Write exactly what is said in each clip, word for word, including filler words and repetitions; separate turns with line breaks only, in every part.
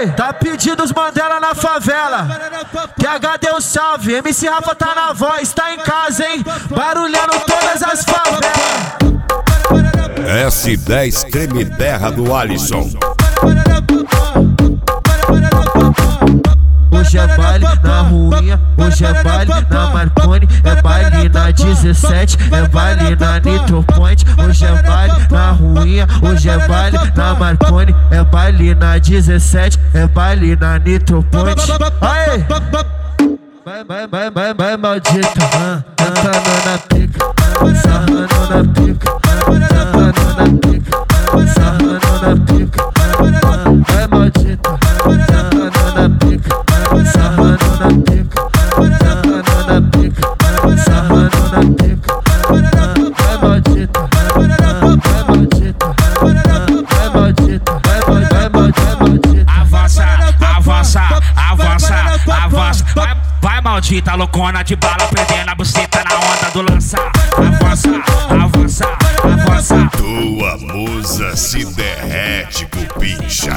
Aê, tá pedindo os Mandela na favela. Q H deu salve, M C Rafa tá na voz, tá em casa, hein? Barulhando todas as favelas.
S dez Creme Terra do Alisson.
Hoje é baile na ruinha, hoje é baile na Marconi, é baile na dezessete, é baile na Nitro Point. Hoje é baile na ruinha, hoje é baile na Marconi, é baile na dezessete, é baile na Nitro Point. Aê! Vai, vai, vai, vai, vai, maldita, cantando na pica, sarrando na pica, cantando na pica, sarrando na pica. Vai, maldita, cantando na pica, sarrando na pica, cantando na pica, sarrando na pica. Vai, maldita, vai, maldita, vai, maldita, vai, vai, vai, maldita.
Avança, avança, avança, avança. Vai, vai, maldita, loucona de bala, prendendo a buceta na onda do lança. Avança, avança, avança.
Tua musa se derrete, cupincha.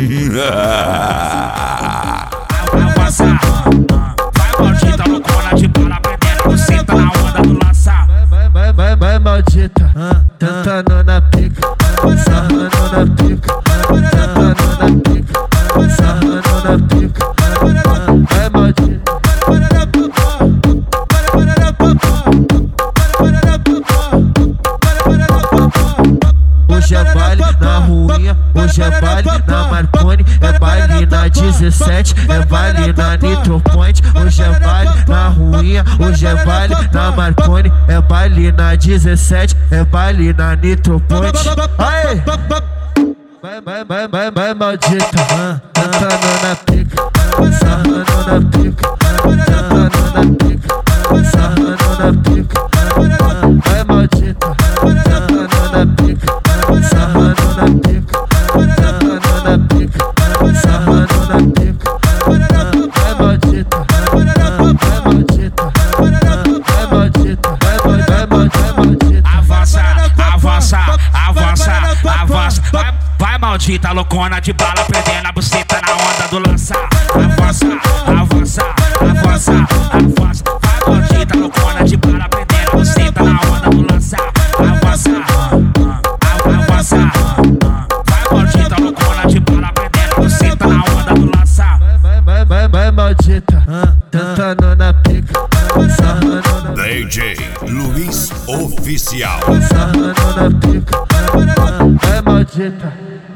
Avança, vai, maldita, loucona de bala, prendendo a buceta na onda do lança.
Vai, vai, vai, vai, maldita, tentando na pica, sarrando na pica, tentando na pica, sarrando na pica. Vai, maldita. Hoje é baile na ruinha, hoje é baile na Marconi, é baile na dezessete, é baile na Nitro Point. Hoje é baile na ruinha, hoje é baile na Marconi, é baile na dezessete, é baile na Nitro Point. Aê! Vai, vai, vai, vai, vai, maldita, cantando na pica, sarrando na pica, cantando na pica, sarrando na pica. Vai, maldita, cantando na pica, sarrando na pica, cantando na pica, sarrando na pica. Vai, maldita, vai, maldita, vai, maldita, vai, vai, vai, maldita.
Avança, avança, avança, avança. Vai, vai, maldita, loucona de bala, prendendo a buceta na onda do lança. Avança, avança, avança, avança. Vai, maldita, loucona de bala, prendendo a buceta na onda do lança. Avança, avança. Vai, maldita, loucona de bala, prendendo a buceta na onda do lança.
Vai, vai, vai, vai, maldita, tentando na pica, sarrando na
D J Luiz Oficial.
sarrando na pica. Vai, maldita.